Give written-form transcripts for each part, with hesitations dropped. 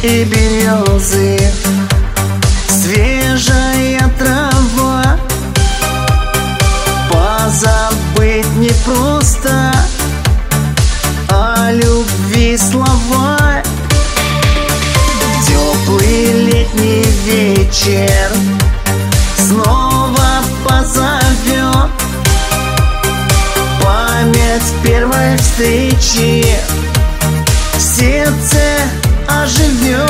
и березы, свежая трава. Позабыть непросто, о любви слова. Теплый летний вечер снова позовет память первой встречи, в сердце оживет.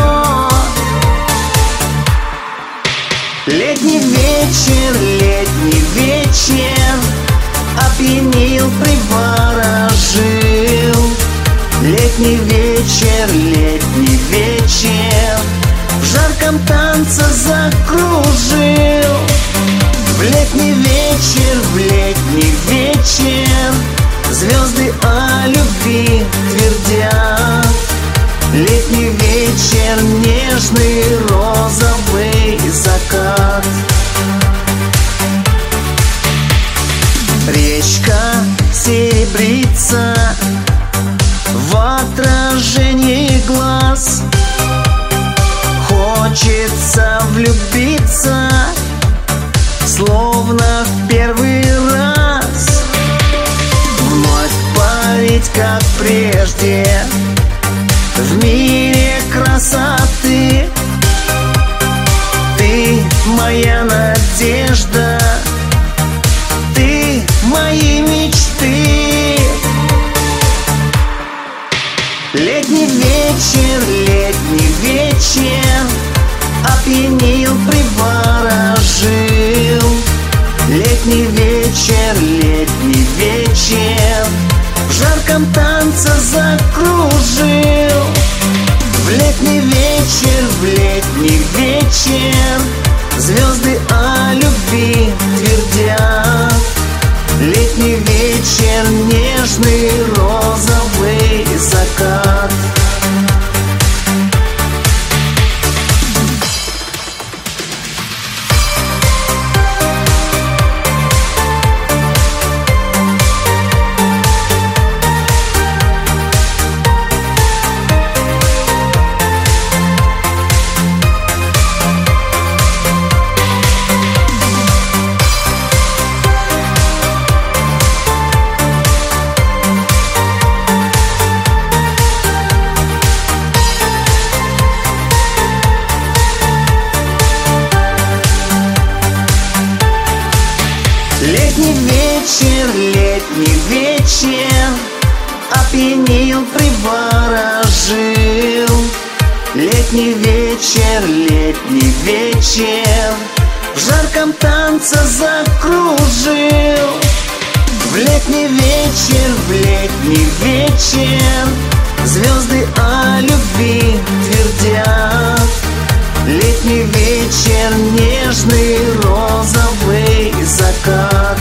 Летний вечер опьянил, приворожил. Летний вечер в жарком танце закружил. В летний вечер звезды о любви твердят. Летний вечер, нежный розовый закат. Речка серебрится в отражении глаз. Хочется влюбиться, словно в первый раз. Вновь парить, как прежде, в мире красоты. Ты моя надежда, ты мои мечты. Летний вечер опьянил, приворожил. Летний вечер в жарком танце закружил. В летний вечер звезды о любви твердят. Летний вечер, нежный розовый закат. Летний вечер опьянил, приворожил. Летний вечер в жарком танце закружил. В летний вечер звезды о любви твердят. Летний вечер, нежный розовый закат.